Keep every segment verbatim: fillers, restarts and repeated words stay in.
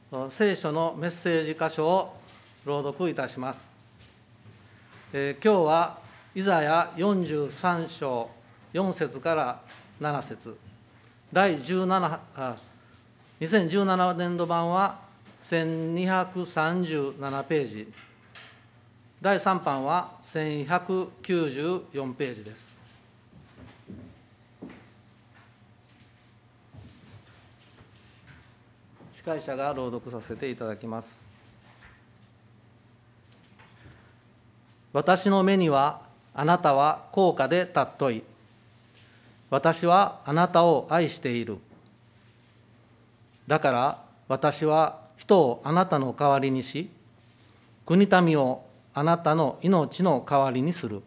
聖書のメッセージ箇所を朗読いたします。えー、今日はイザヤよんじゅうさん章よん節からなな節、第じゅうななあにせんじゅうななねんど版はせんにひゃくさんじゅうななページ、だいさん版はせんひゃくきゅうじゅうよんページです。司会者が朗読させていただきます。私の目にはあなたは高価で尊い。私はあなたを愛している。だから私は人をあなたの代わりにし、国民をあなたの命の代わりにする。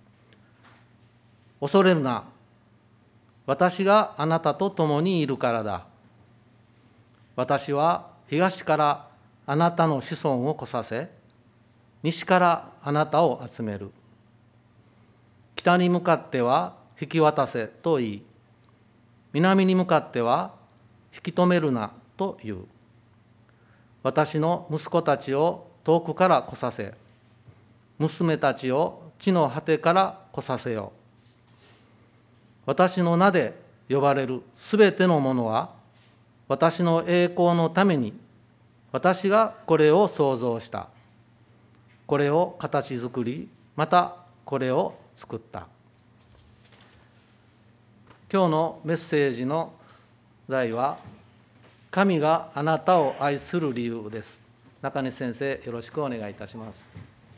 恐れるな。私があなたと共にいるからだ。私は東からあなたの子孫を来させ、西からあなたを集める。北に向かっては引き渡せと言い、南に向かっては引き止めるなと言う。私の息子たちを遠くから来させ、娘たちを地の果てから来させよ。私の名で呼ばれるすべてのものは、私の栄光のために、私がこれを創造した。これを形作り、またこれを作った。今日のメッセージの題は、神があなたを愛する理由です。中西先生、よろしくお願いいたします。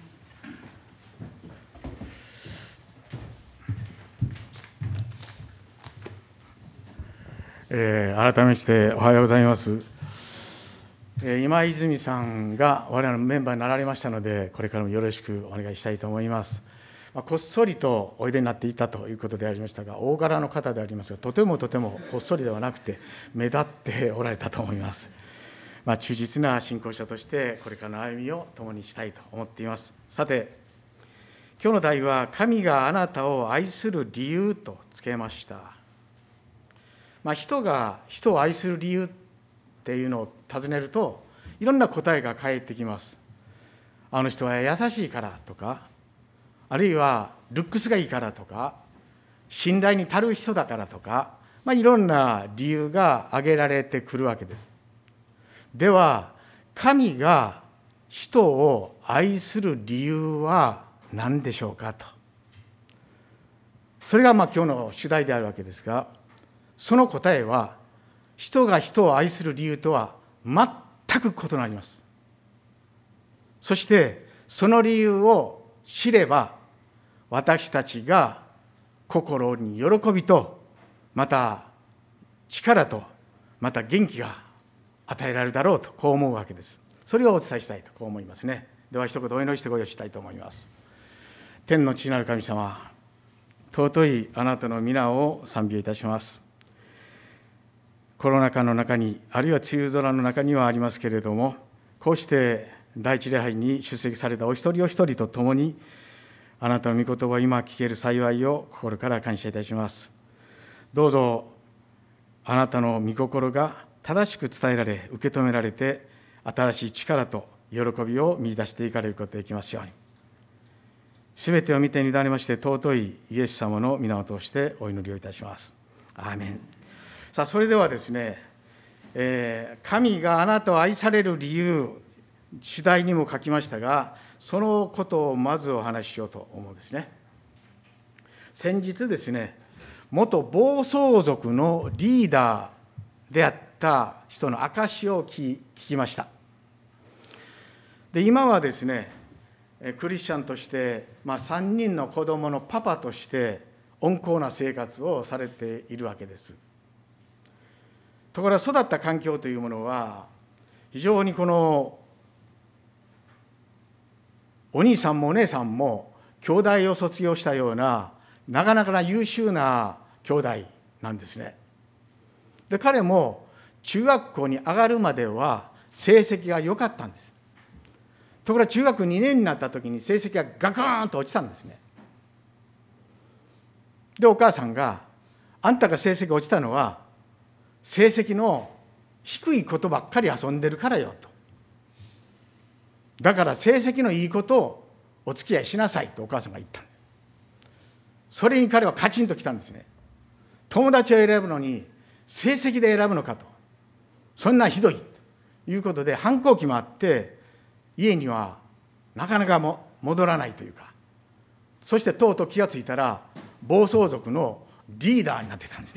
えー、改めましておはようございます。えー、今泉さんが我々のメンバーになられましたので、これからもよろしくお願いしたいと思います。まあ、こっそりとおいでになっていたということでありましたが、大柄の方でありますが、とてもとてもこっそりではなくて目立っておられたと思います。まあ、忠実な信仰者としてこれからの歩みを共にしたいと思っています。さて、今日の題は神があなたを愛する理由とつけました。まあ、人が人を愛する理由っていうのを尋ねると、いろんな答えが返ってきます。あの人は優しいからとか、あるいはルックスがいいからとか、信頼に足る人だからとか、まあ、いろんな理由が挙げられてくるわけです。では、神が人を愛する理由は何でしょうかと。それがまあ今日の主題であるわけですが、その答えは、人が人を愛する理由とは全く異なります。そして、その理由を知れば、私たちが心に喜びと、また力と、また元気が与えられるだろうと、こう思うわけです。それをお伝えしたいと、こう思いますね。では、一言お祈りしてご用意したいと思います。天の父なる神様、尊いあなたの皆を賛美いたします。コロナ禍の中に、あるいは梅雨空の中にはありますけれども、こうして第一礼拝に出席されたお一人お一人と共に、あなたの御言葉を今聞ける幸いを心から感謝いたします。どうぞ、あなたの御心が正しく伝えられ、受け止められて、新しい力と喜びを見出していかれることができますように。すべてを見てに委ねまして、尊いイエス様の皆を通してお祈りをいたします。アーメン。さあ、それではですね、えー、神があなたを愛される理由、主題にも書きましたが、そのことをまずお話ししようと思うんですね。先日ですね、元暴走族のリーダーであった人の証しを聞きました。で、今はですね、クリスチャンとして、まあ、さんにんの子供のパパとして温厚な生活をされているわけです。ところが育った環境というものは、非常にこのお兄さんもお姉さんも兄弟を卒業したような、なかなかな優秀な兄弟なんですね。で、彼も中学校に上がるまでは成績が良かったんです。ところが中学にねんになった時に成績がガクーンと落ちたんですね。で、お母さんが、あんたが成績が落ちたのは成績の低いことばっかり遊んでるからよと。だから成績のいいことをお付き合いしなさいとお母さんが言ったんです。それに彼はカチンときたんですね。友達を選ぶのに成績で選ぶのかと。そんなひどいということで反抗期もあって、家にはなかなかも戻らないというか、そしてとうとう気がついたら暴走族のリーダーになってたんですね。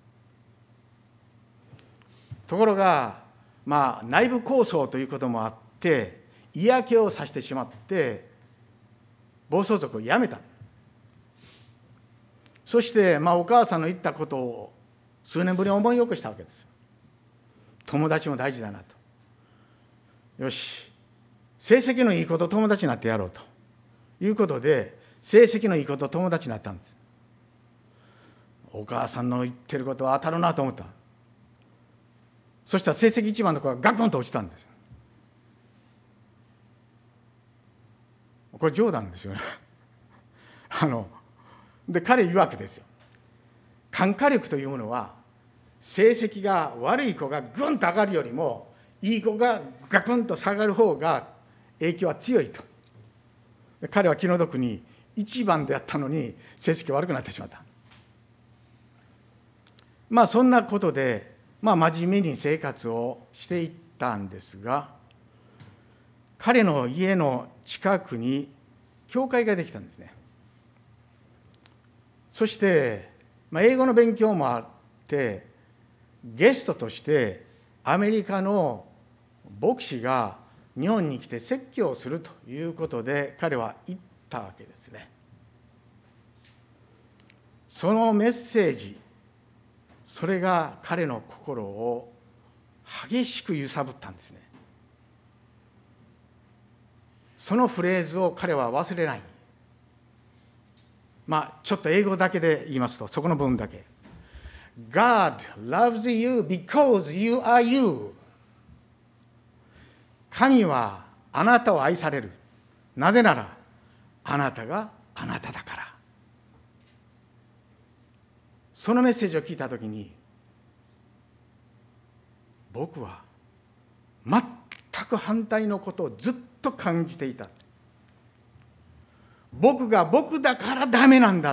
ところが、まあ、内部抗争ということもあって嫌気をさしてしまって暴走族を辞めた。そして、まあ、お母さんの言ったことを数年ぶりに思い起こしたわけです。友達も大事だなと。よし、成績のいい子と友達になってやろうということで、成績のいい子と友達になったんです。お母さんの言ってることは当たるなと思った。そしたら成績一番の子がガクンと落ちたんです。これ冗談ですよね。あので彼言うわけですよ。感化力というものは成績が悪い子がぐんと上がるよりもいい子がガクンと下がる方が影響は強いと。で彼は気の毒に一番でやったのに成績悪くなってしまった。まあそんなことで、まあ、真面目に生活をしていったんですが、彼の家の近くに教会ができたんですね。そして、まあ、英語の勉強もあってゲストとしてアメリカの牧師が日本に来て説教をするということで彼は行ったわけですね。そのメッセージ、それが彼の心を激しく揺さぶったんですね。そのフレーズを彼は忘れない。まあちょっと英語だけで言いますと、そこの部分だけ。God loves you because you are you。神はあなたを愛される。なぜならあなたがあなただから。そのメッセージを聞いたときに、僕は全く反対のことをずっと感じていた。僕が僕だからダメなんだって。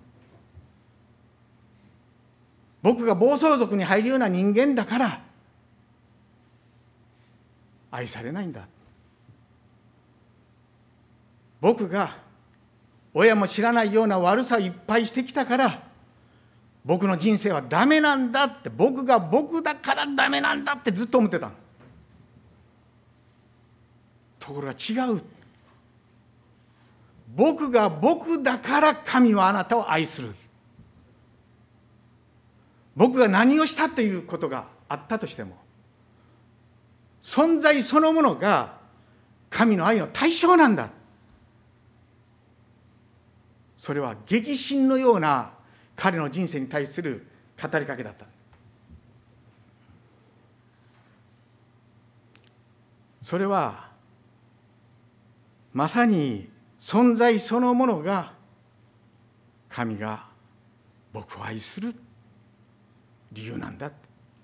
僕が暴走族に入るような人間だから愛されないんだ。僕が親も知らないような悪さをいっぱいしてきたから僕の人生はダメなんだって、僕が僕だからダメなんだってずっと思ってた。ところが違う。僕が僕だから神はあなたを愛する。僕が何をしたということがあったとしても、存在そのものが神の愛の対象なんだ。それは激震のような彼の人生に対する語りかけだった。それはまさに存在そのものが神が僕を愛する理由なんだ。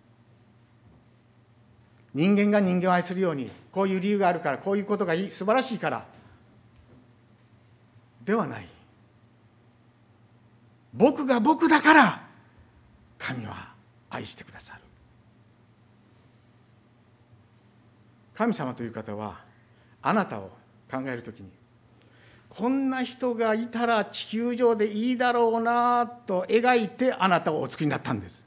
人間が人間を愛するようにこういう理由があるから、こういうことがいい素晴らしいからではない。僕が僕だから神は愛してくださる。神様という方はあなたを考えるときに、こんな人がいたら地球上でいいだろうなと描いてあなたをお作りになったんです。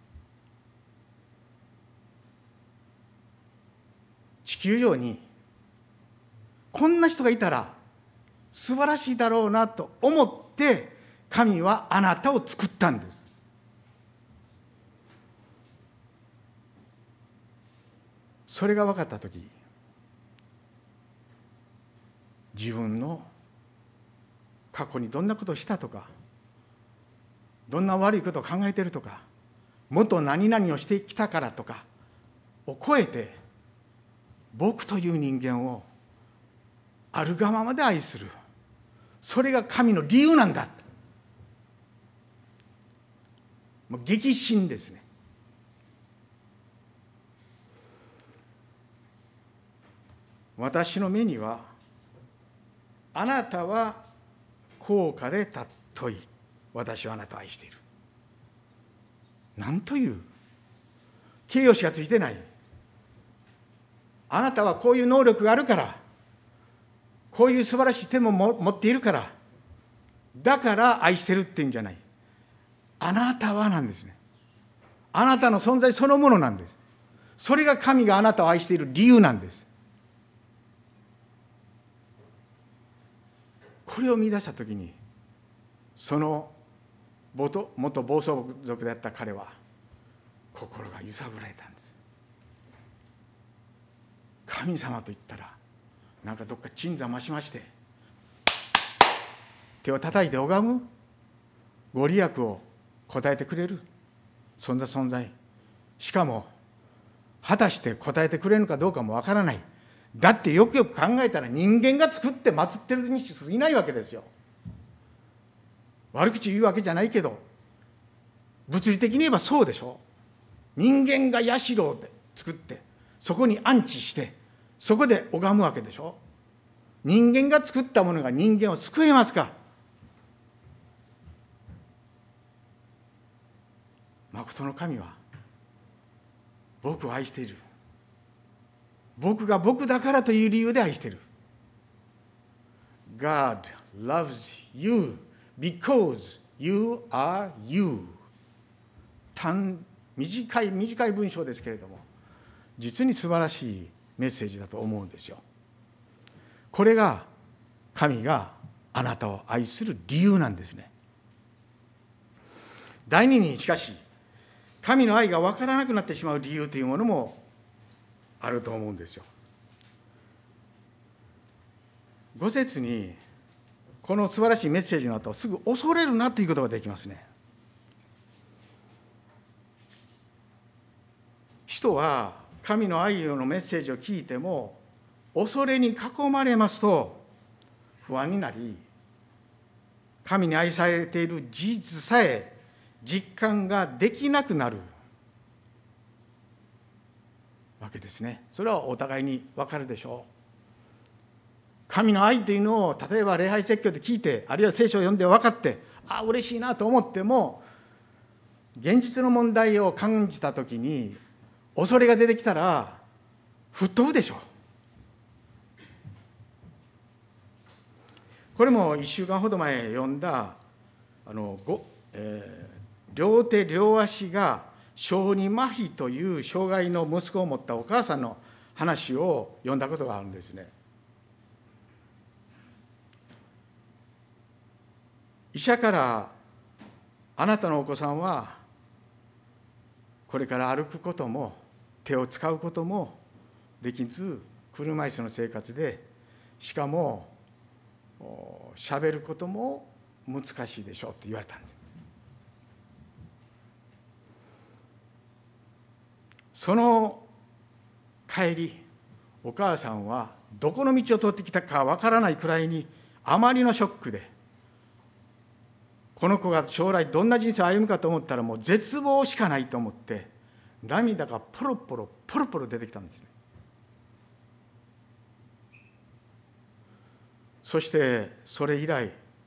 地球上にこんな人がいたら素晴らしいだろうなと思って神はあなたを作ったんです。それが分かったとき、自分の過去にどんなことをしたとか、どんな悪いことを考えているとか、元何々をしてきたからとかを超えて、僕という人間をあるがままで愛する。それが神の理由なんだ。もう激震ですね。 私の目にはあなたは高価で尊い、私はあなたを愛している。なんという形容詞がついてない。あなたはこういう能力があるから、こういう素晴らしい手も持っているから、だから愛してるっていうんじゃない。あなたはなんですね。あなたの存在そのものなんです。それが神があなたを愛している理由なんです。これを見出したときに、その元暴走族であった彼は心が揺さぶられたんです。神様と言ったらなんかどっか鎮座増しまして手を叩いて拝むご利益を答えてくれるそんな存在、しかも果たして答えてくれるかどうかもわからない。だってよくよく考えたら人間が作って祀ってるにし過ぎないわけですよ。悪口言うわけじゃないけど物理的に言えばそうでしょ。人間が社を作ってそこに安置してそこで拝むわけでしょ。人間が作ったものが人間を救えますか。誠の神は僕を愛している。僕が僕だからという理由で愛している。 God loves you because you are you。 短短い短い文章ですけれども実に素晴らしいメッセージだと思うんですよ。これが神があなたを愛する理由なんですね。第二にしかし神の愛が分からなくなってしまう理由というものもあると思うんですよ。ご節にこの素晴らしいメッセージの後すぐ恐れるなということができますね。人は神の愛のメッセージを聞いても恐れに囲まれますと不安になり、神に愛されている事実さえ実感ができなくなるわけですね。それはお互いに分かるでしょう。神の愛というのを例えば礼拝説教で聞いて、あるいは聖書を読んで分かって、ああ嬉しいなと思っても現実の問題を感じたときに恐れが出てきたら吹っ飛ぶでしょう。これもいっしゅうかんほど前読んだあのご、えー、両手両足が小児麻痺という障害の息子を持ったお母さんの話を読んだことがあるんですね。医者からあなたのお子さんはこれから歩くことも手を使うこともできず車椅子の生活で、しかもしゃべることも難しいでしょうと言われたんです。その帰りお母さんはどこの道を通ってきたかわからないくらいにあまりのショックで、この子が将来どんな人生を歩むかと思ったらもう絶望しかないと思って涙がポロポロポロポロ出てきたんですね。そしてそれ以来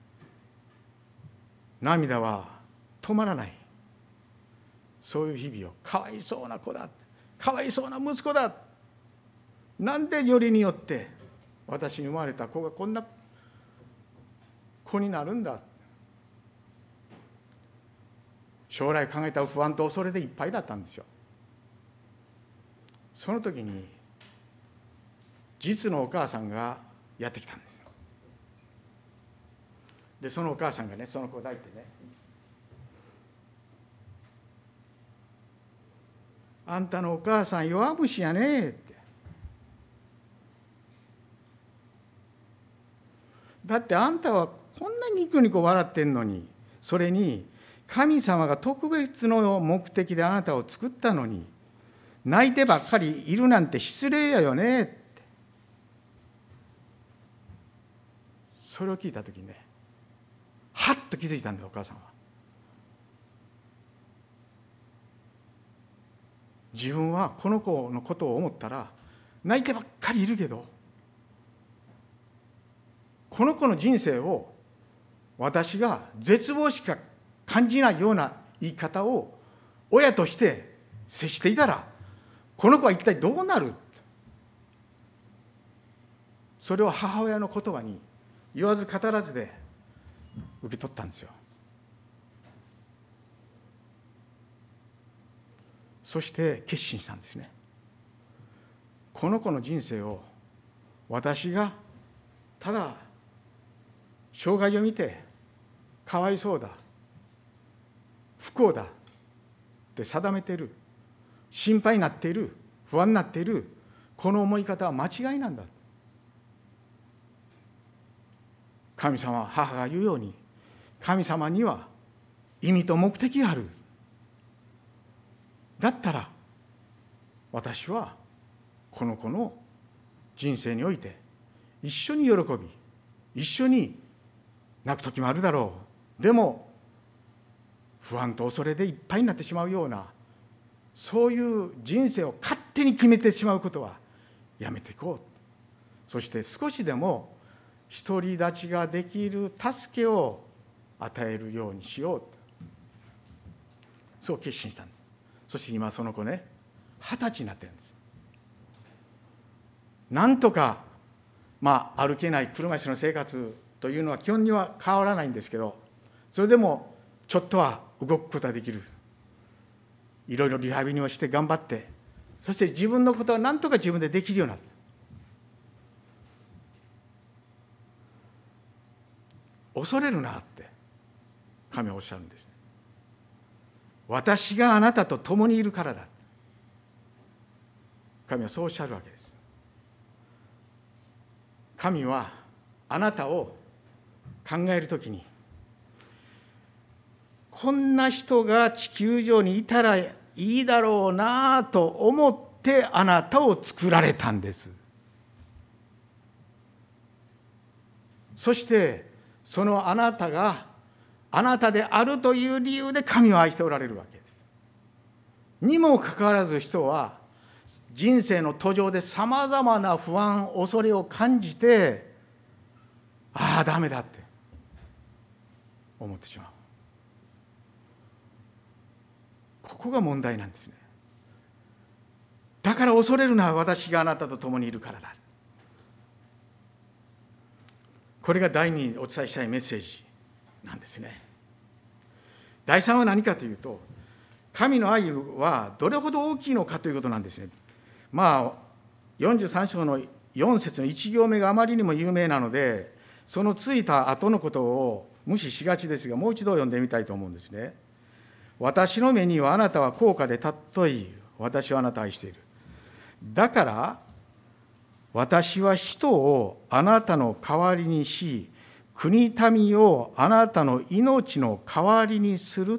涙は止まらない。そういう日々を、かわいそうな子だ、かわいそうな息子だ、なんでよりによって私に生まれた子がこんな子になるんだ、将来考えた不安と恐れでいっぱいだったんですよ。その時に実のお母さんがやってきたんですよ。でそのお母さんがね、その子を抱いてね、あんたのお母さん弱虫やねって。だってあんたはこんなにニコニコ笑ってんのに、それに神様が特別の目的であなたを作ったのに泣いてばっかりいるなんて失礼やよねって。それを聞いた時にね、はっと気づいたんだよ、お母さんは。自分はこの子のことを思ったら泣いてばっかりいるけどこの子の人生を私が絶望しか感じないような言い方を親として接していたら、この子は一体どうなる？それを母親の言葉に言わず語らずで受け取ったんですよ。そして決心したんですね。この子の人生を私がただ障害を見てかわいそうだ、不幸だって定めている、心配になっている、不安になっている、この思い方は間違いなんだ。神様は、母が言うように、神様には意味と目的がある。だったら私はこの子の人生において一緒に喜び、一緒に泣く時もあるだろう。でも不安と恐れでいっぱいになってしまうような、そういう人生を勝手に決めてしまうことはやめていこう。そして少しでも独り立ちができる助けを与えるようにしようと、そう決心したんです。そして今その子ね、二十歳になってるんです。なんとか、まあ、歩けない車椅子の生活というのは基本には変わらないんですけど、それでもちょっとは動くことができる。いろいろリハビリをして頑張って、そして自分のことはなんとか自分でできるようになった。恐れるなって神はおっしゃるんですね。私があなたと共にいるからだ。神はそうおっしゃるわけです。神はあなたを考えるときに、こんな人が地球上にいたらいいだろうなと思ってあなたを作られたんです。そしてそのあなたがあなたであるという理由で神を愛しておられるわけです。にもかかわらず人は人生の途上でさまざまな不安、恐れを感じて、ああダメだって思ってしまう。ここが問題なんですね。だから恐れるな、私があなたと共にいるからだ。これが第二にお伝えしたいメッセージなんですね。第三は何かというと、神の愛はどれほど大きいのかということなんですね。まあよんじゅうさん章のよん節のいち行目があまりにも有名なので、そのついた後のことを無視しがちですが、もう一度読んでみたいと思うんですね。私の目にはあなたは高価で尊い。私はあなたを愛している。だから私は人をあなたの代わりにし、国民をあなたの命の代わりにするって。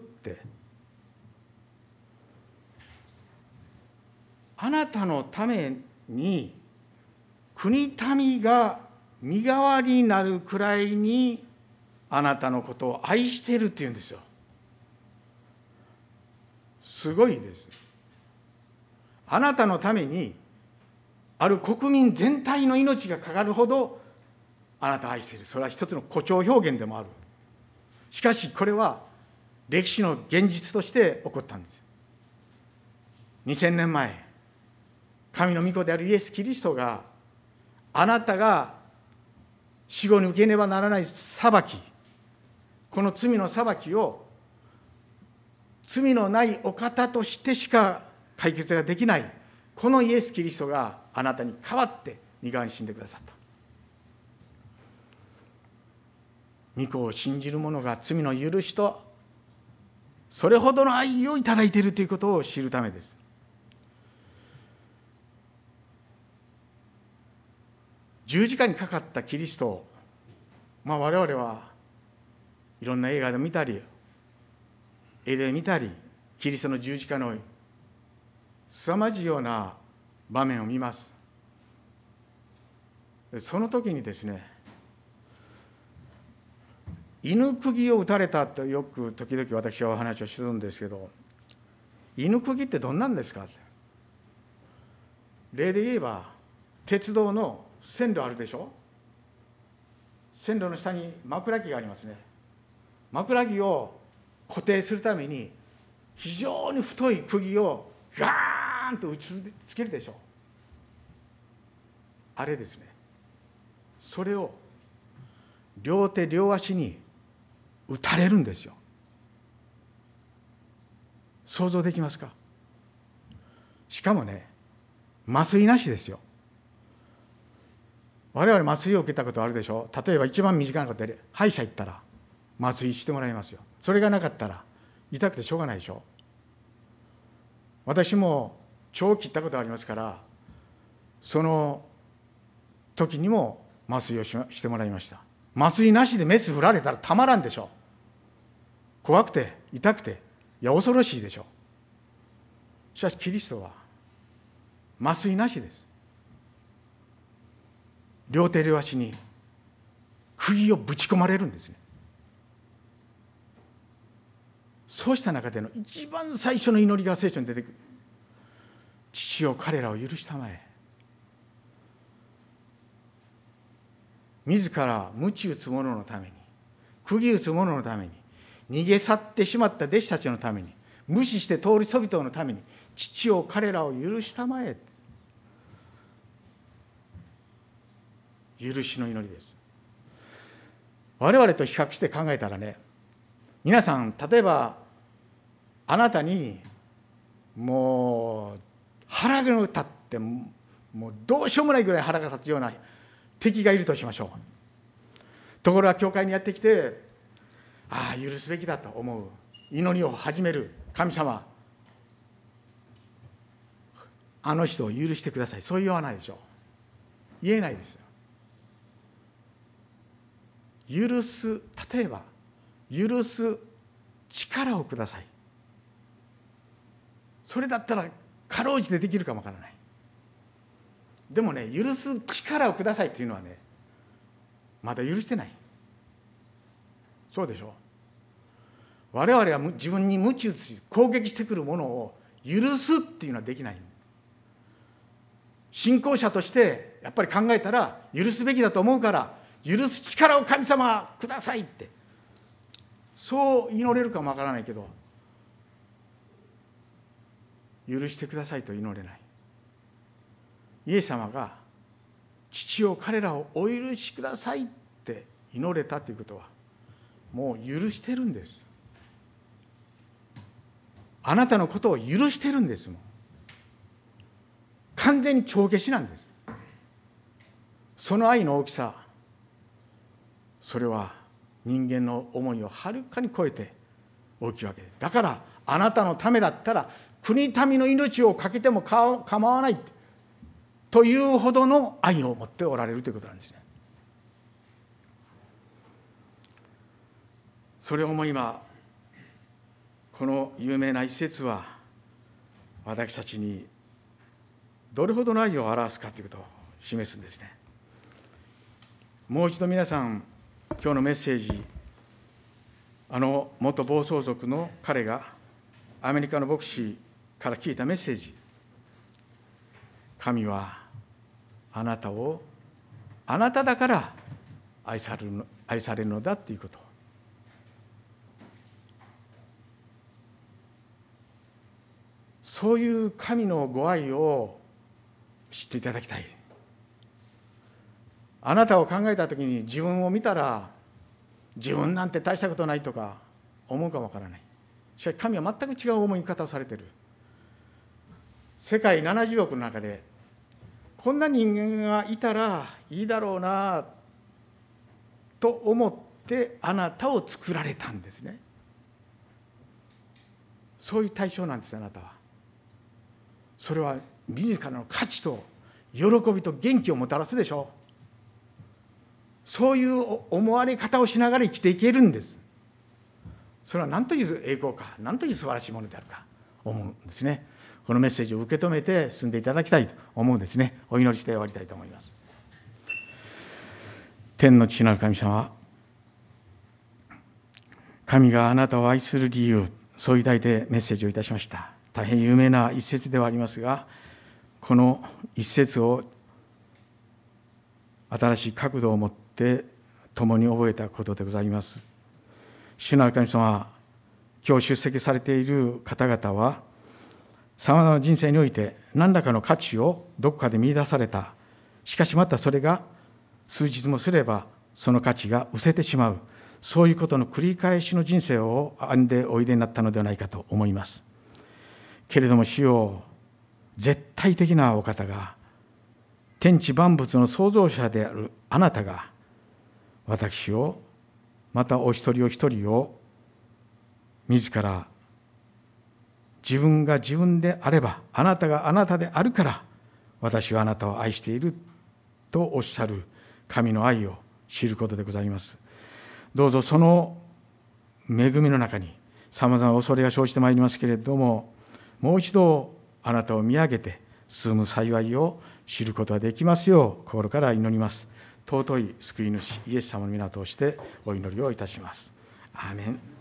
あなたのために国民が身代わりになるくらいにあなたのことを愛しているっていうんですよ。すごいです。あなたのためにある国民全体の命がかかるほどあなたを愛している。それは一つの誇張表現でもある。しかしこれは歴史の現実として起こったんです。にせんねんまえ、神の御子であるイエス・キリストが、あなたが死後に受けねばならない裁き、この罪の裁きを罪のないお方としてしか解決ができない、このイエス・キリストがあなたに代わって身代わりに死んでくださった。御子を信じる者が罪の許しとそれほどの愛をいただいているということを知るためです。十字架にかかったキリストを、まあ、我々はいろんな映画で見たり絵で見たり、キリストの十字架の凄まじいような場面を見ます。その時にですね、犬釘を打たれたとよく時々私はお話をするんですけど、犬釘ってどんなんですかって。例で言えば鉄道の線路あるでしょ。 線路の下に枕木がありますね。枕木を固定するために非常に太い釘をガーンと打ちつけるでしょう。あれですね。それを両手両足に打たれるんですよ。想像できますか？しかもね、麻酔なしですよ。我々麻酔を受けたことあるでしょう。例えば一番身近なことで歯医者行ったら麻酔してもらいますよ。それがなかったら痛くてしょうがないでしょ。私も腸を切ったことありますから、その時にも麻酔をししてもらいました。麻酔なしでメス振られたらたまらんでしょ。怖くて痛くて、いや恐ろしいでしょ。しかしキリストは麻酔なしです。両手両足に釘をぶち込まれるんですね。そうした中での一番最初の祈りが聖書に出てくる。父よ、彼らを許したまえ。自ら鞭打つ者のために、釘打つ者のために、逃げ去ってしまった弟子たちのために、無視して通る人々のために、父よ、彼らを許したまえ。許しの祈りです。我々と比較して考えたらね、皆さん、例えばあなたにもう腹が立って、もうどうしようもないぐらい腹が立つような敵がいるとしましょう。ところが教会にやってきて、ああ許すべきだと思う、祈りを始める。神様、あの人を許してください、そう言わないでしょう。言えないですよ。許す、例えば許す力をください。それだったらかろうじてできるかもわからない。でもね、許す力をくださいというのはね、まだ許してない。そうでしょう。我々は自分に鞭打つ攻撃してくるものを許すっていうのはできない。信仰者としてやっぱり考えたら許すべきだと思うから、許す力を神様くださいってそう祈れるかもわからないけど、許してくださいと祈れない。イエス様が父よ、彼らをお許しくださいって祈れたということは、もう許してるんです。あなたのことを許してるんですもん。完全に帳消しなんです。その愛の大きさ、それは人間の思いをはるかに超えて大きいわけです。だからあなたのためだったら国民の命をかけても構わないというほどの愛を持っておられるということなんですね。それをも今この有名な一節は私たちにどれほどの愛を表すかということを示すんですね。もう一度皆さん、今日のメッセージ、あの元暴走族の彼がアメリカの牧師から聞いたメッセージ、神はあなたをあなただから愛されるの、愛されるのだということ、そういう神のご愛を知っていただきたい。あなたを考えたときに自分を見たら自分なんて大したことないとか思うかもわからない。しかし神は全く違う思い方をされている。世界ななじゅうおくの中でこんな人間がいたらいいだろうなと思ってあなたを作られたんですね。そういう対象なんです。あなたはそれは自らの価値と喜びと元気をもたらすでしょう。そういう思われ方をしながら生きていけるんです。それは何という栄光か、何という素晴らしいものであるか思うんですね。このメッセージを受け止めて進んでいただきたいと思うんですね。お祈りして終わりたいと思います。天の父なる神様、神があなたを愛する理由、そういう題でメッセージをいたしました。大変有名な一節ではありますが、この一節を新しい角度を持って共に覚えたことでございます。主なる神様、今日出席されている方々は、さまざまな人生において何らかの価値をどこかで見出された。しかしまたそれが数日もすればその価値が失せてしまう。そういうことの繰り返しの人生を歩んでおいでになったのではないかと思います。けれども主よ、絶対的なお方が、天地万物の創造者であるあなたが、私を、またお一人お一人を、自ら自分が自分であれば、あなたがあなたであるから、私はあなたを愛しているとおっしゃる神の愛を知ることでございます。どうぞその恵みの中に、さまざまな恐れが生じてまいりますけれども、もう一度あなたを見上げて進む幸いを知ることができますよう、心から祈ります。尊い救い主イエス様の皆を通してお祈りをいたします。アーメン。